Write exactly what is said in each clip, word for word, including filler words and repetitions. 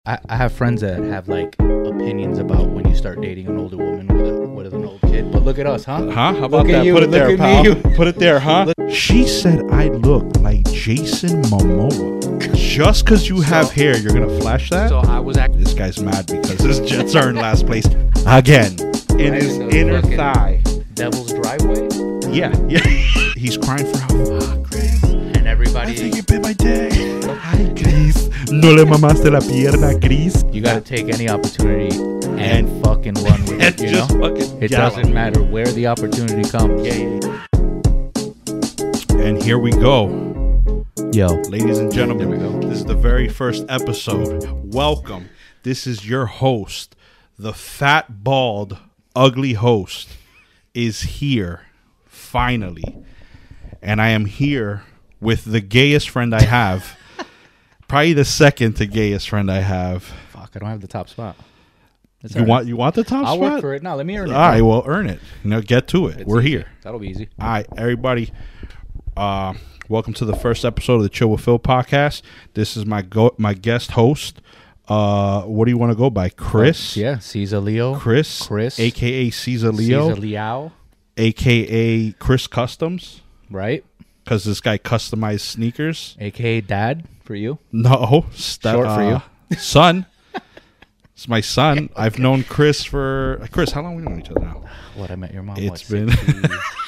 I, I have friends that have like opinions about when you start dating an older woman with a with an old kid. But look at us, huh? Huh? How about Look at that? you, Put it look there, at pal. me. Put it there, huh? Look- She said I look like Jason Momoa. Just because you have So- hair, you're gonna flash that? So I was actually This guy's mad because his Jets are in last place again in Right, his so inner fucking- thigh. Devil's Driveway, Yeah, yeah. He's crying for help. Ah, Chris, and I everybody. think you bit my dick. Hi, Chris. No le mamaste la pierna, Chris. You gotta take any opportunity and, And- fucking run with And it. You just know, fucking it yell. doesn't matter where the opportunity comes. Yeah, yeah, yeah. And here we go. Yo, Ladies and gentlemen, There we go. this is the very first episode. Welcome. This is your host, the fat, bald, ugly host, is here, finally. And I am here with the gayest friend I have. Probably the second to gayest friend I have. fuck, I don't have the top spot. It's You all right. want you want the top I'll spot? work for it. No, let me earn it. All right, well, earn it. You know, get to it. It's We're easy. here. That'll be easy. All right, everybody. Uh, welcome to the first episode of the Chill with Phil podcast. This is my go- my guest host. Uh, what do you want to go by? Chris. Yeah, Caesar Leo. Chris. Chris. A K A Caesar Leo. Caesar Liao. A K A Chris Customs. Right? Because this guy customized sneakers. A K A Dad for you. No, st- Short for uh, son. It's my son. I've known Chris for Chris. How long have we known each other now? What, I met your mom. It's what, been- sixty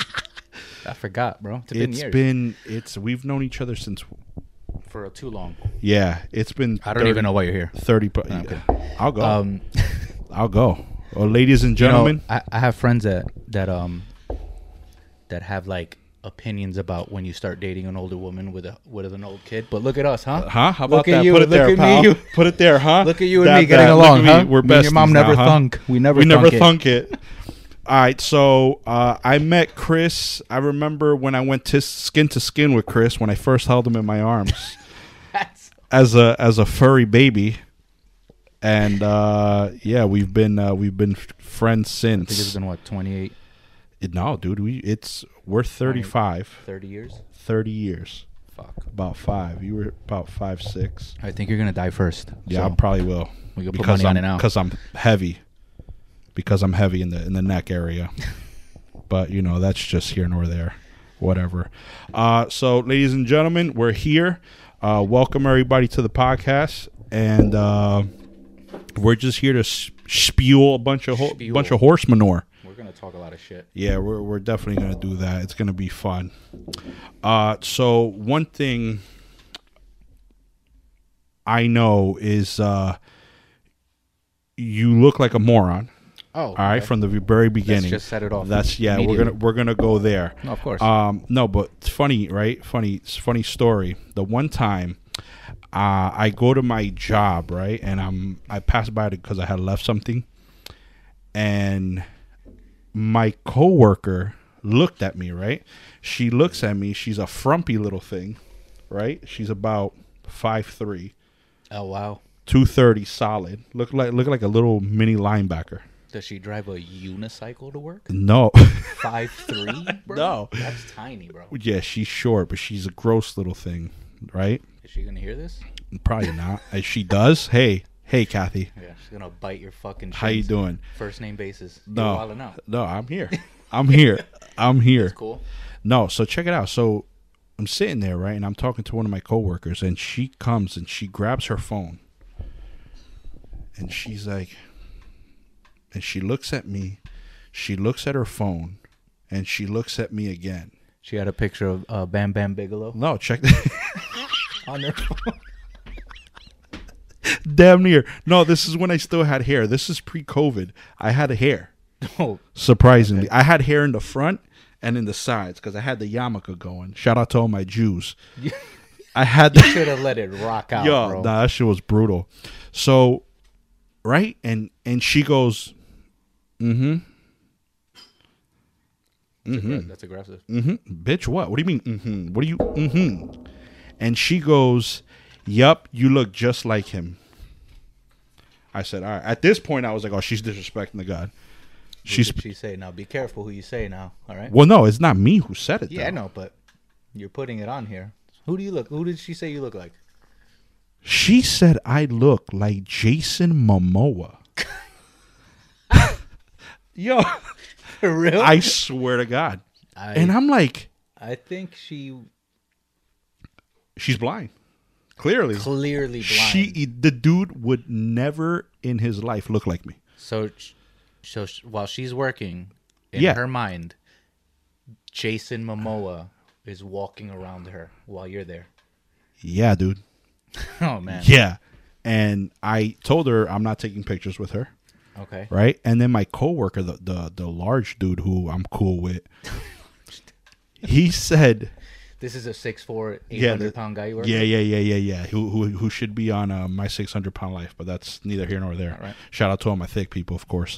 I forgot, bro. It's been It's years. been it's we've known each other since for too long. yeah. It's been. I don't thirty even know why you're here. Thirty. Pro- No, I'm kidding. I'll go. Um, I'll go. Well, ladies and you know, gentlemen, I, I have friends that that um that have like opinions about when you start dating an older woman with a with an old kid. But look at us, huh? huh? How about Look at that? you, Put it look there, at pal. me. Put it there, huh? Look at you and That- me getting that. Look along, at me. huh? We're Me besties and your mom now, never huh? thunk. We never we never thunk it. thunk it. All right, so uh, I met Chris. I remember when I went to skin to skin with Chris when I first held him in my arms That's- as a as a furry baby, and uh, yeah, we've been uh, we've been f- friends I think it's since. been what, twenty-eight, It- no, dude, we it's we're thirty-five, thirty years. thirty years, Fuck. about five. You were about five six. I think you're gonna die first. Yeah, so I probably will. we can put because money on I'm it now. because I'm heavy. Because I'm heavy in the in the neck area. But you know, that's just here nor there. Whatever. Uh, so, ladies and gentlemen, we're here. Uh, welcome everybody to the podcast, and uh, we're just here to s- spew a bunch of ho- Spew. bunch of horse manure. We're gonna talk a lot of shit. Yeah, we're we're definitely gonna do that. It's gonna be fun. Uh, so one thing I know is uh, you look like a moron. Oh, All right, okay. from the very beginning. Let's just set it off. That's yeah. We're immediately. gonna we're gonna go there. No, of course. Um, no, but it's funny, right? Funny, it's funny story. The one time, uh, I go to my job, right, and I'm I pass by it because I had left something, and my coworker looked at me, right? She looks at me. She's a frumpy little thing, right? She's about five three, Oh wow. two thirty solid. Look like look like a little mini linebacker. Does she drive a unicycle to work? No. Five three, bro. No. That's tiny, bro. Yeah, she's short, but she's a gross little thing, right? Is she gonna hear this? Probably not. If she does, hey, hey, Kathy, Yeah, she's gonna bite your fucking. how you shins. doing? First name basis. No, You're wilding out. no, I'm here. I'm here. I'm here. That's cool. No, so check it out. So I'm sitting there, right, and I'm talking to one of my coworkers, and she comes and she grabs her phone, and she's like, and she looks at me, she looks at her phone, and she looks at me again. She had a picture of uh, Bam Bam Bigelow No, check that. on her phone. Damn near. No, this is when I still had hair. This is pre-COVID. I had hair. Oh, Surprisingly, I had hair in the front and in the sides because I had the yarmulke going. Shout out to all my Jews. I had you the should have let it rock out, yo. bro. Nah, that shit was brutal. So, right, and and she goes, mm-hmm, mm-hmm. That's aggressive. mm-hmm, bitch. What? What do you mean? Mm-hmm. What do you? Mm-hmm. And she goes, yup, you look just like him. I said, all right. At this point, I was like, oh, she's disrespecting the God. What She's did she say? Now, be careful who you say now. All right. well, no, it's not me who said it. Yeah, I though. know, but you're putting it on here. Who do you look? Who did she say you look like? She said I look like Jason Momoa. Yo, For real? I swear to God. I, And I'm like, I think she she's blind. Clearly. clearly blind. She, the dude would never in his life look like me. So, so sh- while she's working, in Yeah. her mind, Jason Momoa is walking around her while you're there. Yeah, dude. Oh man. Yeah. And I told her I'm not taking pictures with her. Okay. Right. And then my coworker, the the, the large dude who I'm cool with, he said, This is a six four, eight Yeah, hundred the- pound guy you work yeah, with? yeah, yeah, yeah, yeah. Who who who should be on uh, my six hundred pound life, but that's neither here nor there. All right. Shout out to all my thick people, of course.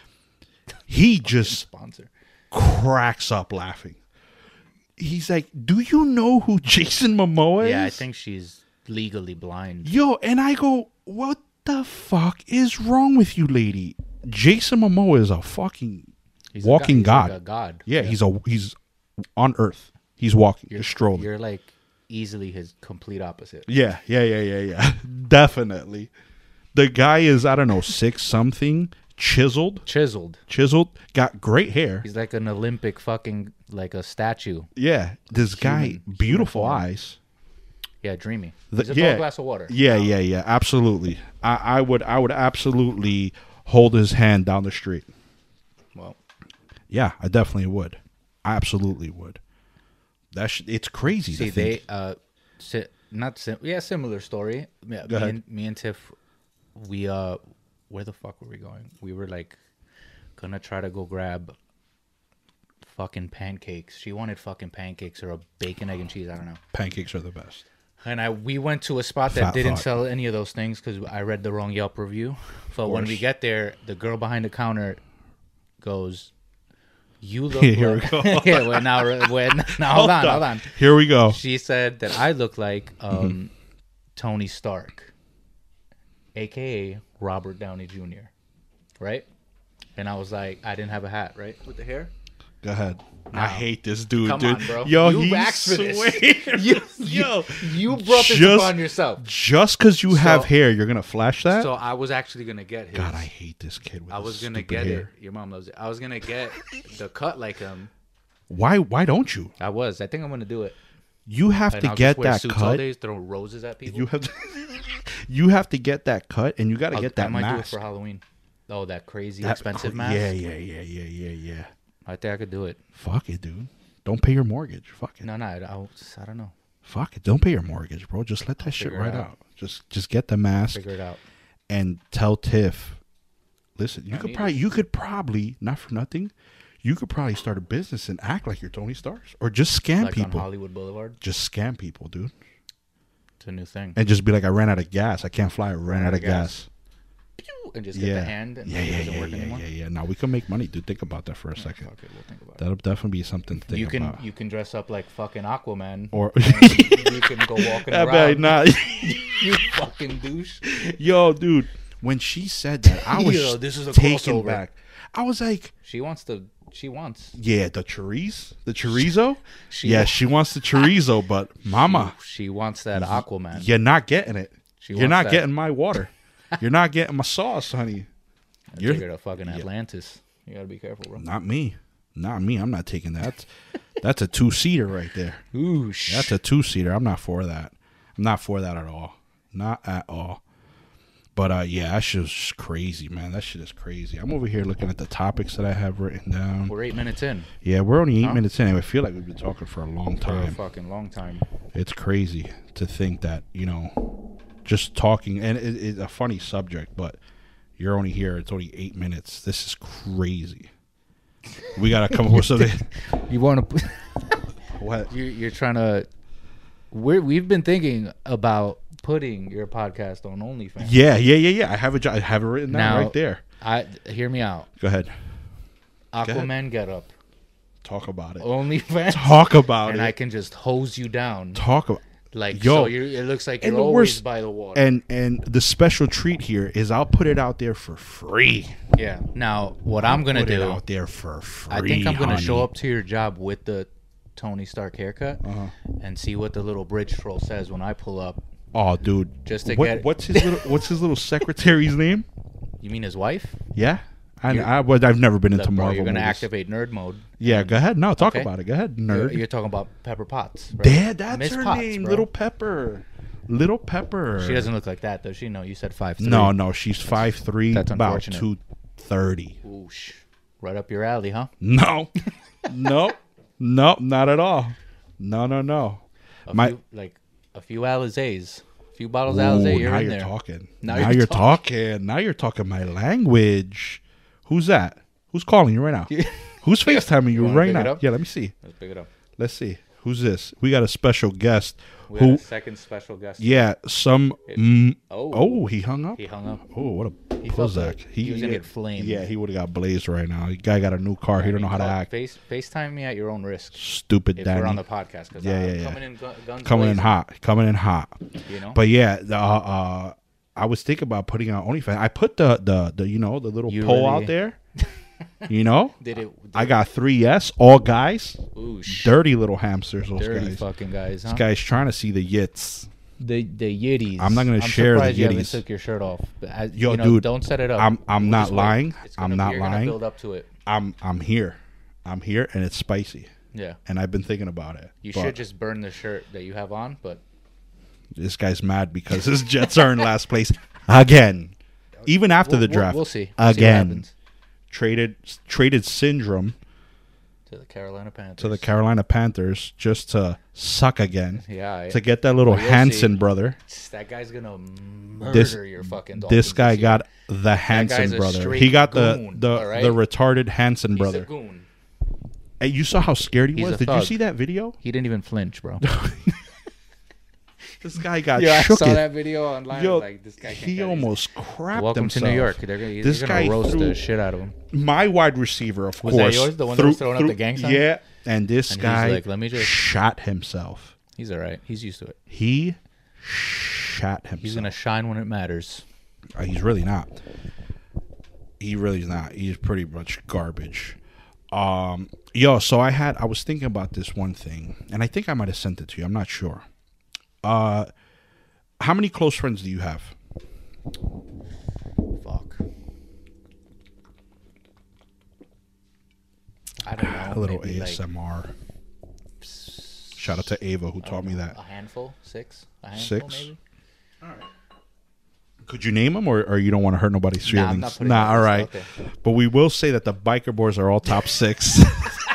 He just Sponsor. cracks up laughing. He's like, "Do you know who Jason Momoa is?" Yeah, I think she's legally blind. Yo, and I go, "What the fuck is wrong with you, lady?" Jason Momoa is a fucking He's a walking god. god. He's like a god. Yeah, he's a he's on Earth. He's walking, You're, just strolling. You're like easily his complete opposite. Yeah, yeah, yeah, yeah, yeah. Definitely. The guy is, I don't know, six something, chiseled, Chiseled. chiseled, got great hair. He's like an Olympic fucking, like a statue. Yeah, this guy, Human- beautiful human form. eyes. Yeah, dreamy. The- He's a yeah. tall glass of water. Yeah, yeah, yeah, absolutely. I, I would, I would absolutely hold his hand down the street. Well, Yeah, I definitely would. I absolutely would. That sh- it's crazy. see, to think. they, uh, si- not, sim- yeah, similar story. Yeah, Go me, ahead. and, me and Tiff, we, uh, where the fuck were we going? We were like, gonna try to go grab fucking pancakes. She wanted fucking pancakes or a bacon, egg, and cheese. I don't know. Pancakes are the best. And I we went to a spot that Fat didn't thought. sell any of those things because I read the wrong Yelp review. So when we course. get there, the girl behind the counter goes, "You look Here we like..." go. yeah, wait, now, wait, now hold on, hold on. Here we go. She said that I look like um, Mm-hmm. Tony Stark, aka Robert Downey Junior Right? And I was like, I didn't have a hat, right, with the hair. Go ahead. I Now, hate this dude, come dude. on, bro. Yo, You he's asked for this. swear. You, Yo, you brought this just- upon yourself. just because you have So- hair, you're gonna flash that? So I was actually gonna get his. God, I hate this kid. With I his was gonna stupid get hair. it. Your mom loves it. I was gonna get the cut like him. Why? Why don't you? I was. I think I'm gonna do it. You have And to I'll get just wear that suits all cut. days, throw roses at people. You have. To, you have to get that cut, and you got to I'll- get that I might mask. do it for Halloween. Oh, that crazy That expensive cr- mask. Yeah, yeah, yeah, yeah, yeah, yeah. I think I could do it. Fuck it, dude. Don't pay your mortgage. Fuck it. No, no, I, I, I don't know. Fuck it. Don't pay your mortgage, bro. Just let that shit figure it right out. out. Just, just get the mask Figure it out. and tell Tiff. Listen, you I could need probably, it. you could probably, not for nothing, you could probably start a business and act like you're Tony Stark, or just scam Like on people. Hollywood Boulevard. Just scam people, dude. It's a new thing. And just be like, I ran out of gas. I can't fly. I ran, out of gas. And just get Yeah. the hand and yeah, it yeah, doesn't yeah, work yeah, anymore. yeah, yeah. Now we can make money, dude. Think about that for a second. Fuck it, we'll think about it. That'll definitely be something to think You can about. you can dress up like fucking Aquaman. Or and you can go walking I around. bet not. You fucking douche. Yo, dude, when she said that, I was Yo, this is a taken crossover. back. I was like, She wants to. She wants. yeah, the chorizo, the chorizo. She yeah, wa- she wants the chorizo, but mama, She wants that Aquaman. you're not getting it. She You're wants not that. getting my water. You're not getting my sauce, honey. I You're figured a fucking Atlantis. You gotta be careful, bro. not me. Not me. I'm not taking that. That's a two seater right there. Ooh, That's a two seater. I'm not for that. I'm not for that at all. Not at all. But uh, yeah, that shit was crazy, man. That shit is crazy. I'm over here looking at the topics that I have written down. We're eight minutes in. Yeah, we're only eight Huh? minutes in. I feel like we've been talking for a long For a time. fucking long time. It's crazy to think that, you know, just talking, and it, it's a funny subject, but you're only here. It's only eight minutes. This is crazy. We got to come up with something. You want to? What? You're, you're trying to. We're we've been thinking about putting your podcast on OnlyFans. Yeah, yeah, yeah, yeah. I have it. I have it written down Now- right there. I hear me out. Go ahead. Aquaman get up. Talk about it. OnlyFans. Talk about and it. I can just hose you down. Talk about. Like Yo. so, you're, it looks like And you're the always worst- by the water. And and the special treat here is I'll put it out there for free. yeah. Now what I'm gonna Put it do? out there for free. I think I'm gonna honey. show up to your job with the Tony Stark haircut Uh-huh. and see what the little bridge troll says when I pull up Oh, dude. Just to what, get- what's his little What's his little secretary's name? You mean his wife? Yeah, I, You're- I, well, I've never been into Look, bro, Marvel you're gonna movies. activate nerd mode. Yeah, go ahead. No, talk Okay. about it. Go ahead, You're, nerd. you're talking about Pepper Potts. Right? Yeah, that's Miss her Potts, name, bro. Little Pepper. Little Pepper. She doesn't look like that, does she? No, you said five three. No, no, she's five three, that's about unfortunate. two thirty. Oosh. Right up your alley, huh? No, no, no, not at all. No, no, no. A My- few, like a few Alizés, a few bottles Ooh, of Alizé. You're now in you're there. talking. Now Now, you're you're, talking. Now you're talking my language. Who's that? Who's calling you right now? Who's FaceTiming you wanna right pick it now? up? Yeah, let me see. Let's pick it up. Let's see. Who's this? We got a special guest. We who? got a second special guest. Yeah, some. It- Mm, Oh. oh, he hung up. He hung up. Oh, what a He felt Prozac. that he was gonna get flamed. Yeah, he would have got blazed right now. The guy got a new car. he I don't know mean, how to call- act. Face FaceTime me at your own risk. Stupid If Danny. we're on the podcast, because Yeah, I'm yeah, yeah. coming in gu- guns Coming in blazing, hot. Coming in hot. You know. But yeah, the, uh, uh, I was thinking about putting on OnlyFans. I put the the, the you know the little You poll really- out there. You know, did it? I got three yes, all guys, Oosh, dirty little hamsters. Those dirty guys. fucking guys, huh? This guy's trying to see the yits. The the yitties. I'm not gonna I'm share the surprised you haven't yitties. took your shirt off. But as, Yo, you know, dude, don't set it up. I'm I'm We'll not just wait. lying. It's I'm gonna- not you're gonna lying. Build up to it. I'm I'm here. I'm here, and it's spicy. Yeah. And I've been thinking about it. You But should just burn the shirt that you have on, but This guy's mad because his Jets are in last place again. Even after we'll, the draft, we'll, we'll see. We'll see what again. happens. traded traded syndrome To the Carolina Panthers. to the Carolina Panthers just to suck again. Yeah. I, To get that little Well, you'll Hansen see. brother. that guy's gonna murder This your fucking. this Dolphins guy this year. got the Hansen guy's a brother. straight He got goon, the the, all right? the retarded Hansen He's brother. a goon. Hey, you saw how scared he He's was? a Did you thug. see that video? He didn't even flinch, bro. This guy got Yeah, I shook. saw it. that video online. Yo, like this guy. Can't he get- almost crapped Welcome himself. to New York. They're gonna, This they're gonna guy roast threw- the shit out of him. My wide receiver, of Was that course. yours? The one that was throwing up the gang sign? Yeah, and this And he's guy like, "Let me just-" shot himself. He's all right. He's used to it. He shot himself. He's gonna shine when it matters. Uh, he's really not. He really is not. He's pretty much garbage. Um, yo, so I had I was thinking about this one thing, and I think I might have sent it to you. I'm not sure. Uh, how many close friends do you have? Fuck. I don't know. A little maybe A S M R. Like, Shout out to Ava who I taught don't me know, that. A handful, six. A handful, Six? maybe. Could you name them, or, or you don't want to hurt nobody's Nah, I'm feelings? not putting Nah, that all list right. out there. But we will say that the biker boys are all top six.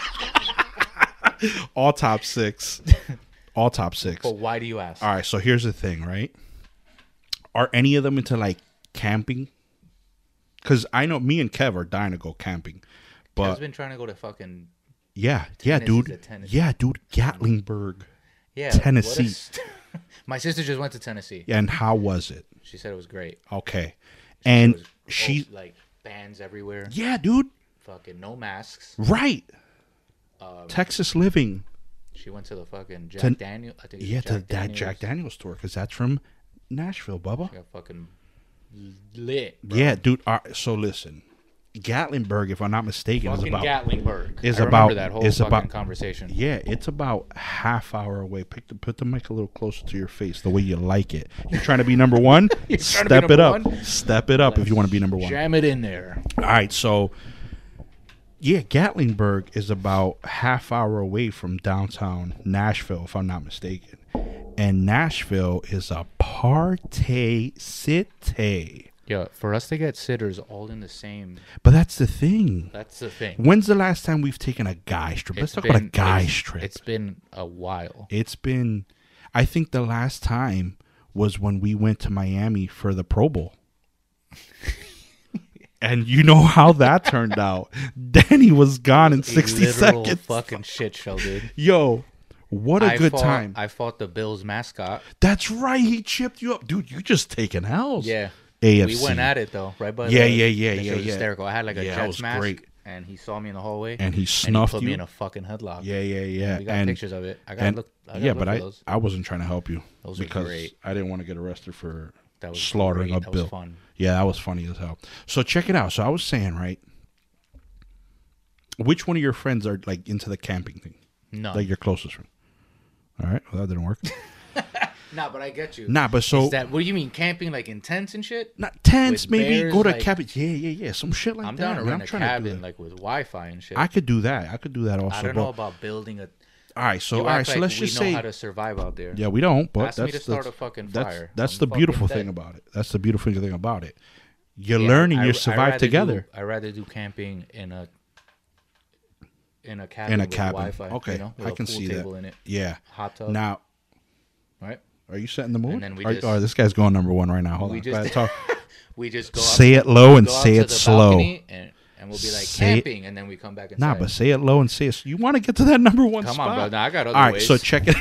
All top six. All top six. But why do you ask? All right, so here's the thing, right? Are any of them into like camping? Because I know me and Kev are dying to go camping, but I've been trying to go to fucking yeah, yeah, Tennessee's dude, a Tennessee. yeah, dude, Gatlinburg, yeah Tennessee. what is- My sister just went to Tennessee. and how was it? She said it was great. Okay, She and said it was, she, oh, like bands everywhere. yeah, dude, Fucking no masks. right, Um, Texas living, she went to the fucking Jack Ten- Daniel. I think it was yeah, Jack to that Daniels. Jack Daniels tour because that's from Nashville, Bubba. She got fucking lit. Bro. Yeah, dude. All right, so listen, Gatlinburg, if I'm not mistaken, is Fucking about Gatlinburg. is I remember about- that whole is fucking about- conversation. yeah, it's about half hour away. Pick the, put the mic a little closer to your face, the way you like it. You're trying to be number one. You're trying to be Step it number up. one? Step it up if you want to be number one. Jam it in there. All right, so yeah, Gatlinburg is about half hour away from downtown Nashville, if I'm not mistaken. And Nashville is a party city. Yeah, for us to get sitters all in the same, But that's the thing. that's the thing. When's the last time we've taken a guys trip? Let's It's talk about a been- guys it's- trip. It's been a while. It's been, I think the last time was when we went to Miami for the Pro Bowl. And you know how that turned out. Danny was gone in A sixty literal seconds. fucking shit show, dude. Yo, what a I good fought, time. I fought the Bills mascot. That's right. He chipped you up. Dude, you just taking L's. Yeah. A F C. We went at it, though, right? By Yeah, the, yeah, yeah, that yeah, shit was yeah. hysterical. I had like a Yeah, that Jets was mask, great. and he saw me in the hallway. And he and snuffed he put you. me in a fucking headlock. Yeah, yeah, yeah. We got and pictures of it. I got to and look. I gotta yeah, look but for I, those. I wasn't trying to help you Those were because great. I didn't want to get arrested for That was slaughtering great. a That bill. was fun. Yeah, that was funny as hell. So check it out. So I was saying, right? Which one of your friends are like into the camping thing? No, Like your closest friend? All right, well that didn't work. Nah, but I get you. Nah, but so Is that what do you mean camping like in tents and shit? not tents, with maybe bears, go to like- cabin. Yeah, yeah, yeah, some shit like I'm that. down to man. rent I'm a trying to do cabin that. like with Wi-Fi and shit. I could do that. I could do that also. I don't but- know about building a. all right, so You all right, act so like let's we just know say how to survive out there. yeah, we don't. But Ask me that's to start that's, a fucking that's, fire. that's I'm the fucking beautiful dead. thing about it. That's the beautiful thing about it. You're Yeah, learning. I- You I'd survive rather together. Do, I'd rather do camping in a in a cabin In a with cabin. Wi-Fi. Okay, you know, with I a can pool see that. table in it, Yeah. hot tub. Now, right? are you setting the mood? And then we Are- just- oh, this guy's going number one right now. Hold We on. just- Go ahead, talk. We just go. Say up, it low and go out say to it the slow. balcony And, and we'll be like Say it- camping, and then we come back inside. Nah, but say it low and say it. You want to get to that number one come spot? on, bro. Nah, I got other All right, ways. so check it.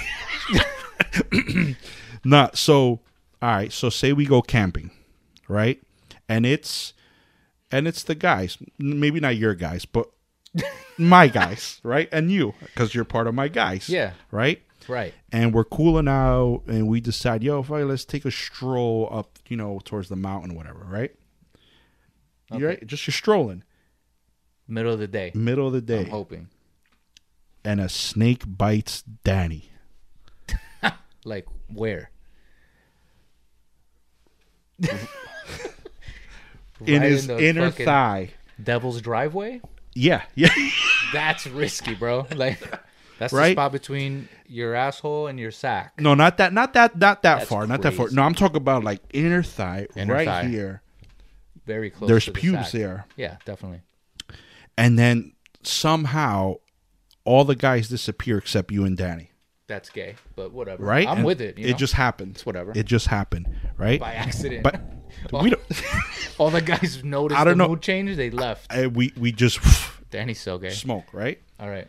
Nah, so all right, so say we go camping, right? And it's and it's the guys, maybe not your guys, but my guys, right? And you, because you're part of my guys, Yeah. right? right. And we're cooling out, and we decide, yo, fuck it, let's take a stroll up, you know, towards the mountain, whatever, right? Okay. You're right, just you're strolling, Middle of the day. middle of the day, I'm hoping. and a snake bites Danny. Like where? In Right his the inner fucking thigh. Devil's driveway. Yeah, yeah. That's risky, bro. Like that's the Right? spot between your asshole and your sack. No, not that, not that, not that That's far, not that far. crazy. No, I'm talking about like inner thigh, Inner right thigh. here. Very close. There's to the pubes sack. there, Yeah, definitely. and then somehow all the guys disappear except you and Danny. That's gay, but whatever. Right? I'm And with it. You it know? just happened. It's whatever. It just happened, right? By accident. But all, we don't. all the guys noticed I don't the know. mood change. They left. I- we we just Danny's so gay. smoke, right? All right.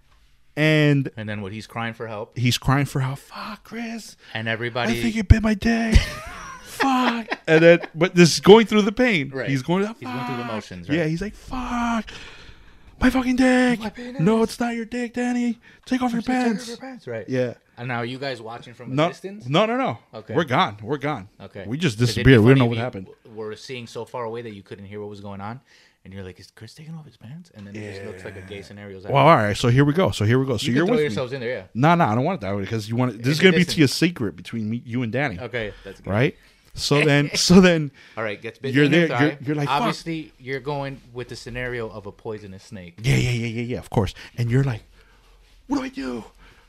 And And then what? He's crying for help, he's crying for help. Fuck, Chris. and I everybody. think you bit my dick. Fuck. And then, but this is going through the pain. Right. He's going. He's going through the "Fuck." motions, right? Yeah. He's like, fuck. My fucking dick. My penis. No, it's not your dick, Danny. Take off your Take off pants. your pants, right? Yeah. And now are you guys watching from a No, distance? no, no, no. Okay. We're gone. We're gone. Okay. We just 'Cause it'd be disappeared. We don't funny know if what you happened. w- Were seeing so far away that you couldn't hear what was going on, and you're like, "Is Chris taking off his pants?" And then it just looks like a gay scenario. Well, all right. So here we go. So here we go. So you you're can throw with yourselves me. in there, yeah. No, no, I don't want it that way because you want it. This is the gonna be to distance. a secret between me, you and Danny. Okay, that's good. Right. So then, so then, All right, gets bit You're in your there, thigh. you're- you're like, fuck. obviously you're going with the scenario of a poisonous snake, yeah, yeah, yeah, yeah, yeah. Of course. And you're like, what do I do?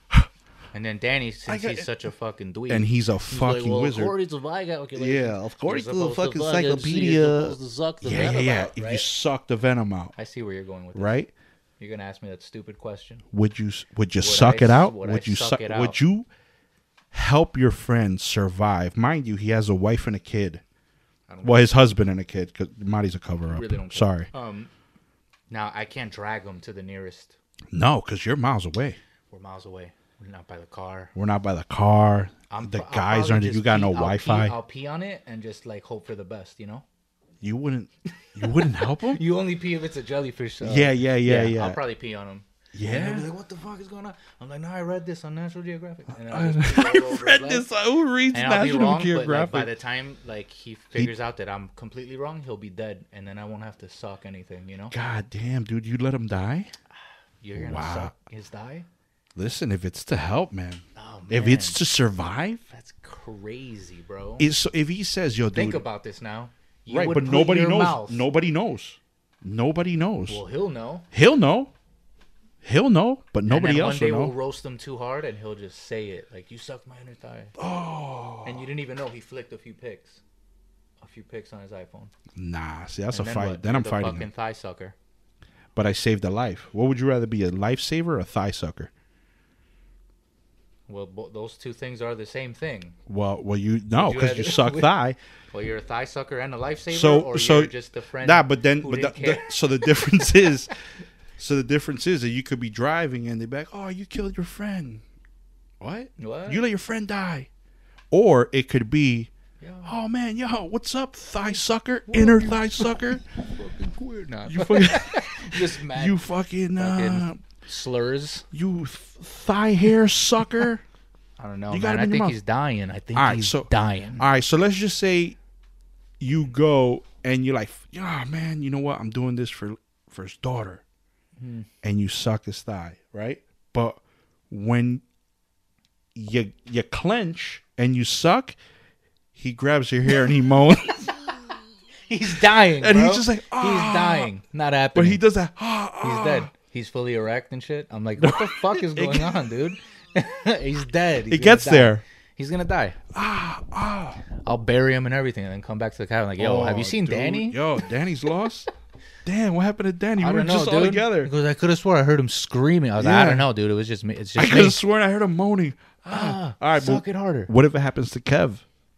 and then Danny, since got- he's such a fucking dweeb, And he's a he's fucking like, well, wizard. According to my calculations, Yeah, of course, you're to the supposed fucking fucking see, you're encyclopedia. supposed to suck the Yeah, yeah, venom yeah. out, If right? you suck the venom out, I see where you're going with this. right? You're gonna ask me that stupid question. Would you would you Would suck I- it out? would Would I you suck suck it Would out? you help your friend survive? Mind you, he has a wife and a kid. I don't Well, his husband and a kid. Because Marty's a cover up. really don't care. Sorry. Um, now I can't drag him to the nearest. No, because you're miles away. We're miles away. We're not by the car. We're not by the car. I'm the pro- I'll guys probably aren't. just You got pee- no I'll pee- Wi-Fi. I'll pee on it and just like hope for the best. You know. You wouldn't. You wouldn't help him. You only pee if it's a jellyfish. Uh, Yeah, yeah, yeah, yeah. I'll probably pee on him. And Yeah. they'll be like, "What the fuck is going on?" I'm like, "No, I read this on National Geographic." And then I'll just pee all over his read leg. this. Who reads And I'll be National wrong, but like, Geographic? by the time like he figures out that I'm completely wrong, he'll be dead, and then I won't have to suck anything. You know? God damn, dude, you let him die? You're gonna Wow. suck his thigh? Listen, if it's to help, man. Oh man, If it's to survive, that's crazy, bro. is so if he says, "Yo, dude," Think about this now. You right? would But put nobody your knows. mouth- Nobody knows. Nobody knows. Well, he'll know. He'll know. He'll know, but And nobody then else one day will know. we'll roast him too hard, and he'll just say it like, "You sucked my inner thigh." Oh. And you didn't even know he flicked a few pics, a few pics on his iPhone. Nah, see, that's And a then fight. what? Then You're I'm the fighting fucking him. thigh sucker. But I saved a life. What would you rather be, a lifesaver or a thigh sucker? Well, bo- those two things are the same thing. Well, well, you no, you because you rather- suck would- thie. Well, you're a thigh sucker and a lifesaver, So, or so you're just a friend. Nah, but then, who but the, didn't the, care? so the difference is, so the difference is that you could be driving and they'd be like, "Oh, you killed your friend." What? What? You let your friend die, or it could be, Yo, "Oh man, yo, what's up, thigh sucker, inner thigh sucker? fucking queer. Nah, You fucking, just mad you fucking, uh, fucking slurs. you th- thigh hair sucker." I don't know, You got man. him I in your think mouth. he's dying. I think All right, he's so- dying. All right, so let's just say you go and you're like, "Yeah, man, you know what? I'm doing this for for his daughter," Hmm. and you suck his thigh, right? But when you you clench and you suck, he grabs your hair and he moans. He's dying, And bro. he's just like, ah. He's dying. Not happening. But he does that. Ah, He's ah. dead. He's fully erect and shit. I'm like, what the fuck is going on, dude? He's dead. He's It gonna gets die. there. He's gonna die. Ah, ah. I'll bury him and everything, and then come back to the cabin. Like, yo, have you Oh, seen dude. Danny? Yo, Danny's lost? Damn, what happened to Danny? I We were don't know, just dude. all together. Because I could have swore I heard him screaming. I was like, I Yeah. don't know, dude. It was just me. It's I just could me. have sworn I heard him moaning. Ah, All right, suck but it harder. what if it happens to Kev?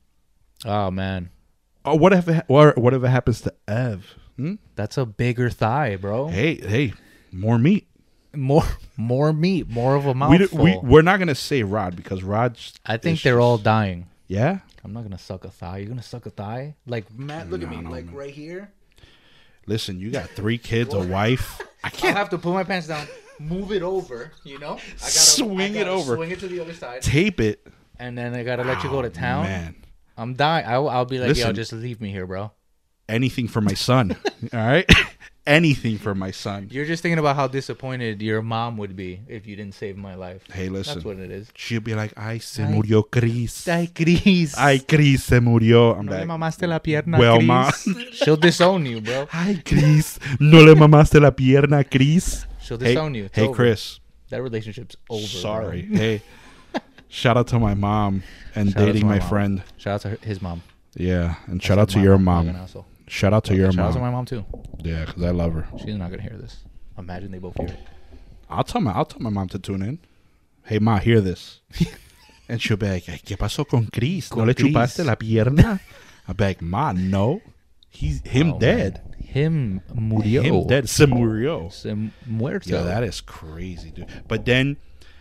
Oh man, Oh, what if it, what, what if it happens to Ev? Hmm? that's a bigger thigh, bro. Hey, hey, more meat. More, more meat, more of a We, mouthful. d- we we're not gonna say Rod because Rod's. I think is they're just- all dying. Yeah. I'm not gonna suck a thigh. You're gonna suck a thigh? Like, Matt, look at No, me, no, like man. right here. Listen, you got three kids, a wife. I I can't have to put my pants down, move it over. You know, I gotta Swing I it gotta over. swing it to the other side, tape it. and then I gotta let you go to Oh, town. Man, I'm dying. I'll, I'll be like, yo, Listen. just leave me here, bro. anything for my son. All right, anything for my son. You're just thinking about how disappointed your mom would be if you didn't save my life. Hey, listen. That's what it is. She'll be like, "Ay, se Ay. murió Chris. Ay, Cris. Ay, Chris se murió." I'm No le like, mamaste la pierna, well, Cris. ma. She'll disown you, bro. "Ay, Chris, no le mamaste la pierna, Chris." She'll Hey, disown you. It's hey, over. Chris. That relationship's over. Sorry. bro. Hey, shout out to my mom and Shout out to dating my my mom. friend. Shout out to her, his mom. Yeah, and I shout said out to my your like an mom. asshole. Shout out to your Shout out to mom. my mom too. Yeah, because I love her. She's not gonna hear this. Imagine they both hear it. I'll tell my I'll tell my mom to tune in. Hey, ma, hear this. And she'll be like, "¿Qué pasó con Chris? ¿No Con le Chris." chupaste la pierna?" I'll be like, "Ma, no. He's him Oh, dead. man. Him murió. Him dead. Se murió." Se muerto. Yo, that is crazy, dude. But then,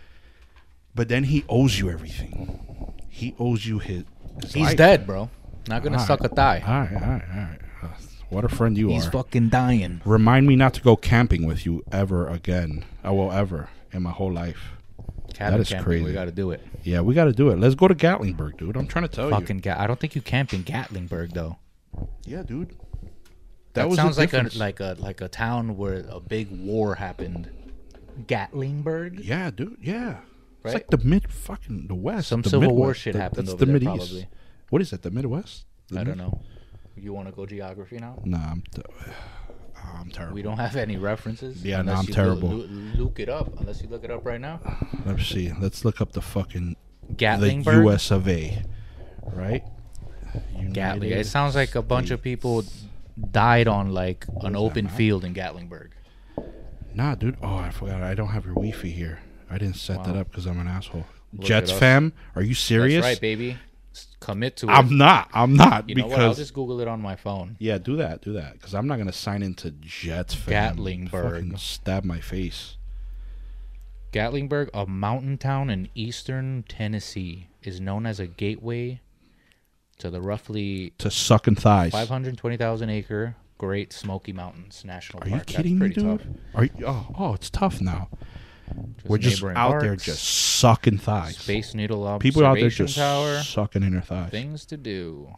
but then he owes you everything. He owes you his. his He's life. dead, bro. Not gonna All suck right. a thigh. All right, all right, all right. Uh, What a friend you He's are. fucking dying. Remind me not to go camping with you ever again. I will ever in my whole life. Cabin is camping, crazy. We gotta do it. Yeah, we got to do it. Let's go to Gatlinburg, dude. I'm trying to tell Fucking Ga- I don't think you camp in Gatlinburg though. you. Yeah, dude. That, was the sounds like a difference. like a like a town where a big war happened. Gatlinburg. Yeah, dude. Yeah. It's Right? like the mid fucking the west. Some the Civil War Midwest. shit The- happened That's over the there, Mideast. probably. What is that? The Midwest? The I Mid- don't know. You want to go geography now? Nah, I'm. T- I'm terrible. We don't have any references. Yeah, no, unless I'm you terrible. Lo- lo- look it up. Unless you look it up right now. Let's see. Let's look up the fucking the Gatlinburg. U S of A. Right. Gatling. United It sounds like a bunch of States. people died on like an is that, open map? field in Gatlinburg. Nah, dude. Oh, I forgot. I don't have your Wi-Fi here. I didn't set that Wow. up because I'm an asshole. Look Jets at us. fam, are you serious? That's right, baby. S- Commit to it. I'm not. I'm not you know because what? I'll just Google it on my phone. yeah, do that, do that, because I'm not gonna sign into Jets fam. Gatlinburg. Fucking stab my face. Gatlinburg, a mountain town in eastern Tennessee, is known as a gateway to the roughly To sucking thighs. five hundred twenty thousand acre Great Smoky Mountains National Are Park. you kidding me, That's pretty dude? Are you, oh, oh, it's tough now. Just We're just neighboring out there parks, just sucking thighs. Space Needle Observation People out there just Tower. sucking in their thighs. Things to do.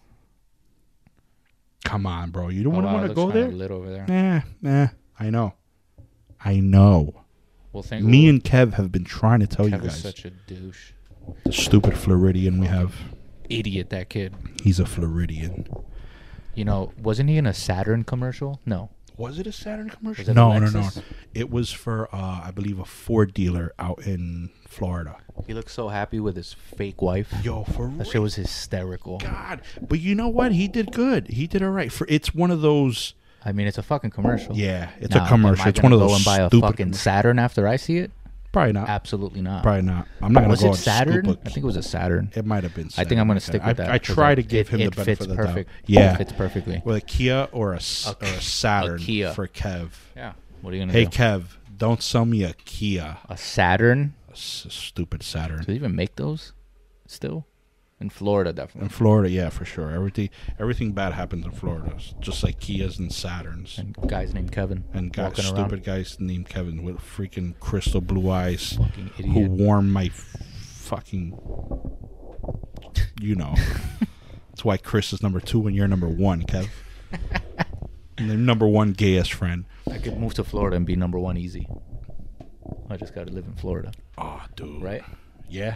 Come on, bro. You don't Oh, want wow, to it looks go kinda there? lit over there. Nah, nah. I know. I know. Well, thank Me well, and Kev have been trying to tell you Kev is guys. such a douche. The stupid Floridian we have. Idiot, that kid. He's a Floridian. You know, wasn't he in a Saturn commercial? No. Was it a Saturn commercial? Was it a No, no, no. Lexus? It was for, uh, I believe, a Ford dealer out in Florida. He looked so happy with his fake wife. Yo, for That real. shit was hysterical. God. But you know what? He did good. He did all right. For it's one of those. I mean, it's a fucking commercial. Yeah, it's Now, a commercial. Am I It's one of gonna those go and buy a stupid fucking commercials. Saturn after I see it? Probably not. Absolutely not. Probably not. I'm not gonna Was go it and Saturn? scoop I a- think it was a Saturn. It might have been. I think I'm Saturn. gonna stick with I, that. I 'cause try it- to give it- him the it benefit fits of the perfect. doubt. Yeah, It fits perfectly. with a Kia or a, s- A- or a Saturn a Kia. for Kev. Yeah. What are you gonna Hey do? Kev, don't sell me a Kia. A Saturn? A s- stupid Saturn. Do they even make those still? In Florida, definitely. In Florida, yeah, for sure. Everything everything bad happens in Florida. It's just like Kias and Saturns. And guys named Kevin And guys, walking stupid around. guys named Kevin with freaking crystal blue eyes Fucking who idiot. warm my f- fucking. You know. That's why Chris is number two and you're number one, Kev. And the number one gayest friend. I could move to Florida and be number one easy. I just got to live in Florida, Oh, dude. right? Yeah.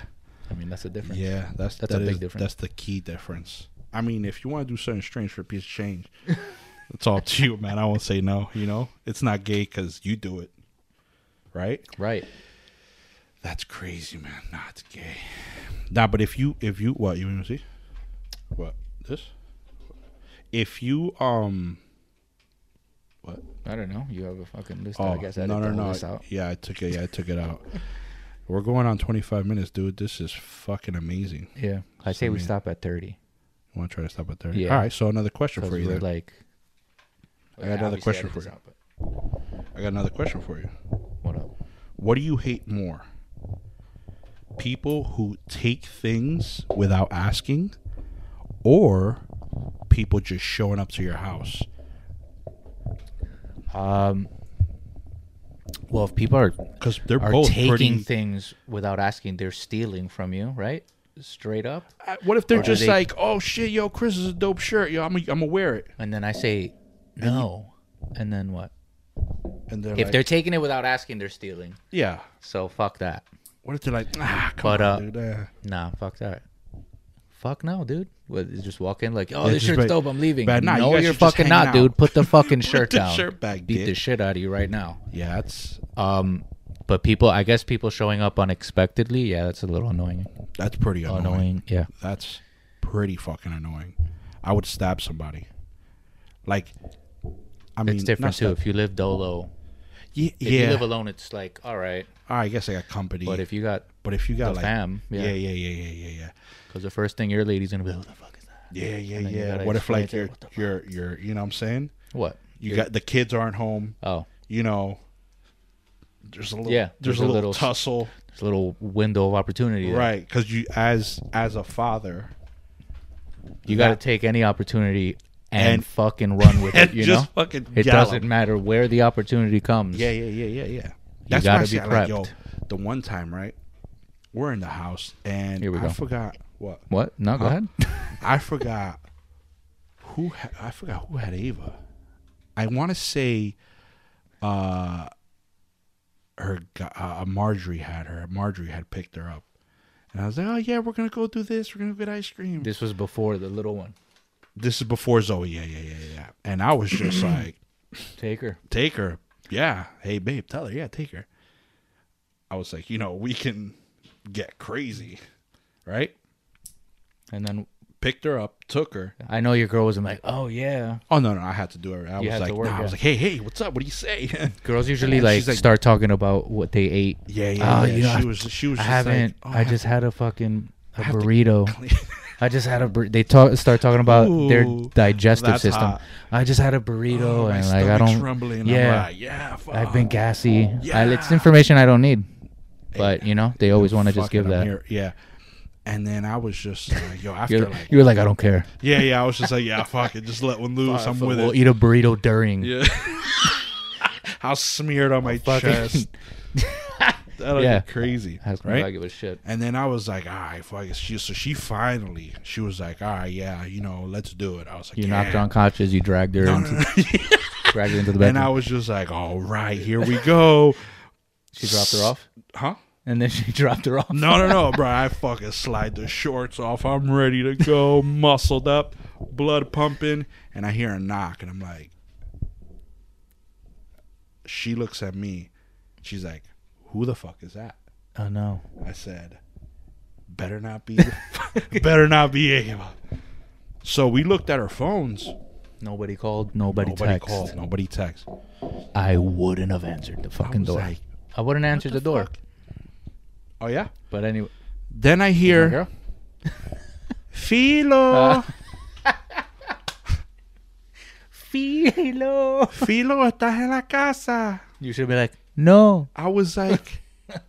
I mean, that's a difference. Yeah, that's That's that a big is- difference. That's the key difference. I mean, if you want to do something strange for a piece of change, it's all up to you, man. I won't say no. You know, it's not gay because you do it, right? Right. That's crazy, man. Nah, it's gay. Nah, but if you if you what you want to see? What this? If you um. What? I don't know. You have a fucking list. Oh I guess I no no no! This out. Yeah, I took it. Yeah, I took it out. We're going on twenty-five minutes, dude. This is fucking amazing. Yeah. I say So, we man. stop at thirty. You want to try to stop at thirty? Yeah. All right. So another question Because for you. we're Then. like. I got another Obviously question edit for this you. out, but I got another question for you. what up? What do you hate more? People who take things without asking, or people just showing up to your house? Um. Well, if people are Because they're are both taking pretty. things without asking, they're stealing from you, right? Straight up. Uh, what if they're Or do just they- like, oh shit, yo, Chris is a dope shirt, yo, I'm I'm gonna wear it, And then I say no, and then what? and they're If like, they're taking it without asking, they're stealing. yeah. So fuck that. What if they're like, ah, come But, on, uh, dude. Uh, Nah, fuck that. Fuck no, dude. What, you just walk in like, oh, Yeah, this just shirt's be- dope. I'm leaving. Bad, nah, you no, guys you're should just fucking hang not, out. dude. Put the fucking Put shirt the down. shirt back, Beat dick. the shit out of you right now. Yeah, that's Um, but people, I guess people showing up unexpectedly, yeah, that's a little annoying. that's pretty annoying. Annoying, yeah. That's pretty fucking annoying. I would stab somebody. Like, I mean, It's different not too. stab- If you live dolo, Yeah, if yeah. you live alone, it's like, all right. I guess I got company. But if you got but if you got the like, fam, yeah, yeah, yeah, yeah, yeah, yeah, yeah, because the first thing your lady's gonna be, who the fuck is that? yeah, yeah, And then you yeah. gotta What if explain like to her, you're what the you're you're you know what I'm saying? What? You You're- got the kids aren't home. Oh, You know, there's a little Yeah, there's, there's a a little, little- tussle, there's a little window of opportunity. there. right? Because you as as a father, You got to that- take any opportunity and, And- fucking run with and it. You just know, fucking it gallop. doesn't matter where the opportunity comes. Yeah, yeah, yeah, yeah, yeah. You That's gotta why I be say, like, yo, prepped. the one time, right? We're in the house and Here we I go. forgot what What? No, go Huh? ahead. I forgot who ha- I forgot who had Ava. I want to say, uh, her gu- uh, Marjorie had her. Marjorie had picked her up, and I was like, "Oh yeah, we're gonna go do this. We're gonna get ice cream." This, This was before the little one. is before Zoe. Yeah, yeah, yeah, yeah. And I was just like, Take her. "Take her." Yeah. Hey, babe, tell her. Yeah, take her. I was like, you know, we can get crazy, right? And then Picked her up, took her. I know your girl wasn't like, oh yeah. Oh no, no, I had to do it. I You was had like, to work, nah, I was yeah. like, hey, hey, what's up? What do you say? Girls usually And like, she's like- start talking about what they ate. yeah, yeah, Oh, yeah. you know, she I- was, she was. I Just haven't. Like, oh, I just had a fucking a I have to burrito. clean- I just had a. Bur- they talk start talking about their Ooh, digestive that's system. hot. I just had a burrito Oh, my and like I stomach's don't. rumbling. yeah. I'm like, yeah. Fuck. I've been gassy. I, Yeah. it's information I don't need. But you know they always want to just Fucking, give I'm that. here. Yeah. And then I was just like, yo, after You're, like, you were like, I don't care. yeah, yeah. I was just like, yeah, fuck it, just let one loose. I'm with we'll it. eat a burrito during. Yeah. I was smeared on my Fucking- chest. That'll Yeah. be crazy, That's right? I give a shit. And then I was like, all right, fuck it. She, so she finally, she was like, all right, yeah, you know, let's do it. I was like, You yeah. knocked her unconscious. You dragged her No, into, no, no. dragged her into the bedroom. And I was just like, all right, here we go. she dropped her off, Huh? and then she dropped her off. No, no, no, bro. I fucking slide the shorts off. I'm ready to go, muscled up, blood pumping, and I hear a knock, and I'm like, she looks at me. She's like, who the fuck is that? Oh no. I said, better not be, better not be Ava. So we looked at our phones. Nobody called. Nobody, Nobody texted. called. Nobody text. I wouldn't have answered the I fucking was door. like, I wouldn't what answer the, door. fuck? Oh yeah. But anyway, Then I my hear girl. Philo. Uh, Philo. Philo, estás en la casa. You should be like, no. I was like,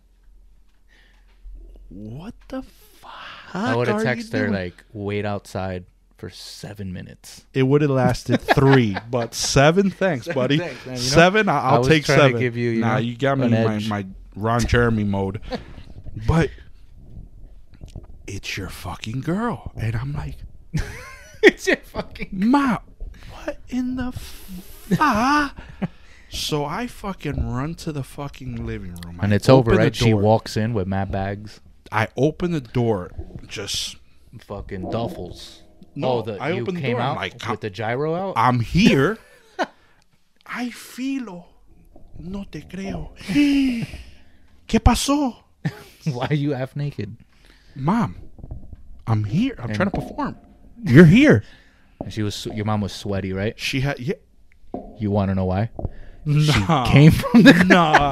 what the fuck? I would have are you texted her doing? like, wait outside for seven minutes. It would have lasted three, but seven, thanks, buddy. Thanks, man, you know? Seven, I- I I'll was take trying to seven. give you, you nah, know, you got me an in my, edge. my Ron Jeremy mode. But it's your fucking girl. And I'm like, It's your fucking. Ma, what in the fuck? So I fucking run to the fucking living room. And I it's over, open the right? She door. walks in with mad bags. I opened the door, just Fucking duffels. no. oh, the, I you opened the came door. out I'm like, with the gyro out. I'm here. Ay, filo. No te creo. ¿Qué pasó? Why are you half naked? Mom, I'm here. I'm And- trying to perform. You're here. And she was. Your mom was sweaty, right? She had. Yeah. You want to know why? No. She came from the.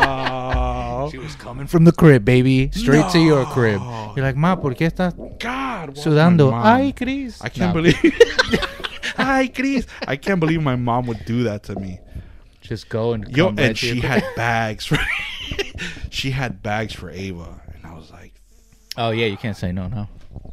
No. She was coming from the crib, baby, straight to your crib. No. You're like, ma, ¿por qué estás God. what's sudando? my mom? Ay, Chris. I can't Nah, believe. Hi, Chris. I can't believe my mom would do that to me. Just go and Yo, come right and to your she crib. had bags for. She had bags for Ava, and I was like, Oh yeah, you can't say no, no.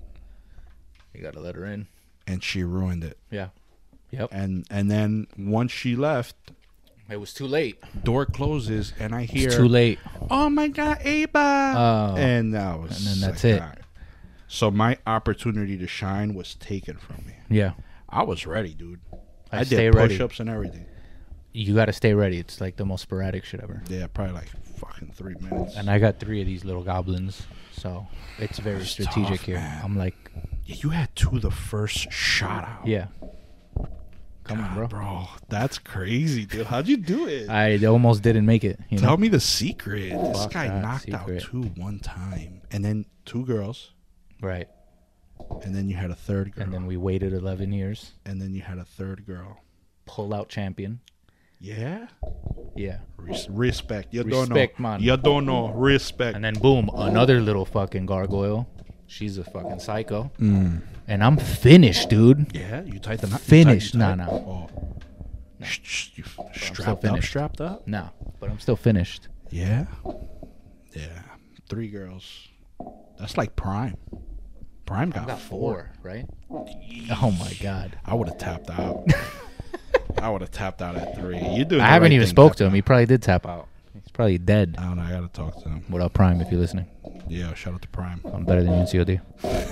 You gotta let her in. and she ruined it. Yeah. Yep. And and then once she left, It was too late. door closes, and I hear, It's too late. "Oh my God, Ava!" Oh. and that was, And then that's like it. that. So my opportunity to shine was taken from me. Yeah. I was ready, dude. I I, stay did ready. push-ups and everything. You gotta stay ready. It's like the most sporadic shit ever. Yeah, probably like fucking three minutes. And I got three of these little goblins, so it's very It's strategic tough, here. man. I'm like, Yeah, you had two the first shot out. yeah. Come God, on, bro. bro. That's crazy, dude. How'd you do it? I almost didn't make it. You Tell know? me the secret. This Fuck guy that knocked secret. out two one time, and then two girls, Right. and then you had a third girl, And then we waited eleven years. and then you had a third girl. Pull out champion. Yeah. Yeah. Res- respect. You Respect, don't know. man. You don't know. Respect. And then boom, another little fucking gargoyle. She's a fucking psycho. Mm. And I'm finished, dude. Yeah, you tied the knot. you Finished. tied- you Nah, tied- nah. Oh. Sh- sh- you still strapped up. finished. Strapped up. No, but I'm still finished. Yeah. Yeah. Three girls. That's like Prime. Prime got, I got four. four, right? Oh my god. I would have tapped out. I would have tapped out at three. You doing? I the haven't right even thing, spoke to tap him. He out. probably did tap out. He's probably dead. I don't know. I gotta talk to him. What up, Prime, if you're listening? Yeah. Shout out to Prime. I'm better than you in C O D.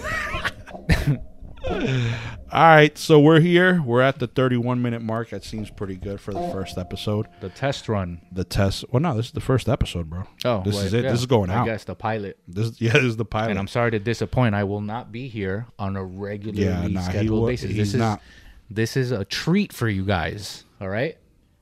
All right, so we're here. We're at the thirty-one minute mark. That seems pretty good for the first episode. The test run. The test. Well, no, this is the first episode, bro. Oh, this wait, is it. yeah. This is going I out. guess the pilot. This, yeah, this is the pilot. And I'm sorry to disappoint. I will not be here on a regularly Yeah, nah, he scheduled will- basis. he's This is not. this is a treat for you guys. All right.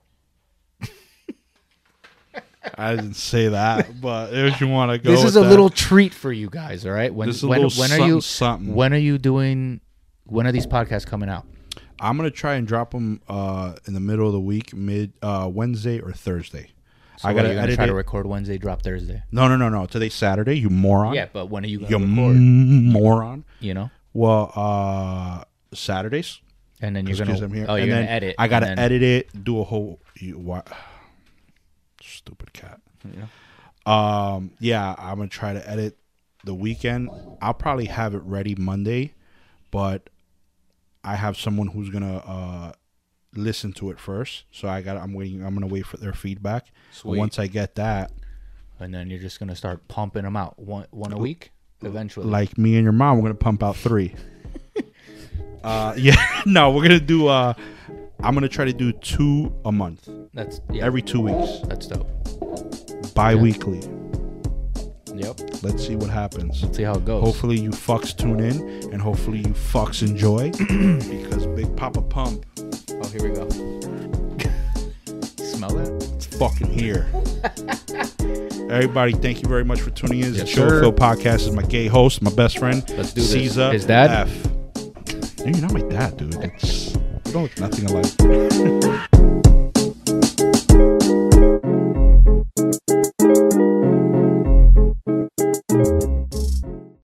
I didn't say that, but if you want to go, This with is a that, little treat for you guys. All right. When This is a when little when are you something, something. when are you doing? When are these podcasts coming out? I'm gonna try and drop them uh, in the middle of the week, mid uh, Wednesday or Thursday. So I what, gotta you're gonna edit try to it. record Wednesday, drop Thursday. No, no, no, no. Today's Saturday. You moron. Yeah, but when are you You gonna record? m- moron. You know, Well, uh, Saturdays. and then you're Because gonna I'm here. oh And you're then gonna edit. I gotta and then- edit it. Do a whole. You, what? Stupid cat. Yeah. Um. Yeah, I'm gonna try to edit the weekend. I'll probably have it ready Monday, but I have someone who's gonna uh listen to it first. So I got. I'm waiting. I'm gonna wait for their feedback. Sweet. Once I get that, And then you're just gonna start pumping them out one one a week eventually. like me and your mom, we're gonna pump out three. uh. Yeah. No, we're gonna do. Uh. I'm gonna try to do two a month, that's yeah. every two weeks, That's dope. bi-weekly. Yep. Let's see what happens. Let's see how it goes. Hopefully you fucks tune in, and hopefully you fucks enjoy, because Big Papa Pump, Oh, here we go. Smell that? it's fucking here. Everybody, thank you very much for tuning in. It's Yes, the Show sir. Phil podcast is my gay host, my best friend. Let's do this. Caesar His dad? F. No, you're not my dad, dude. It's, we don't look nothing alike.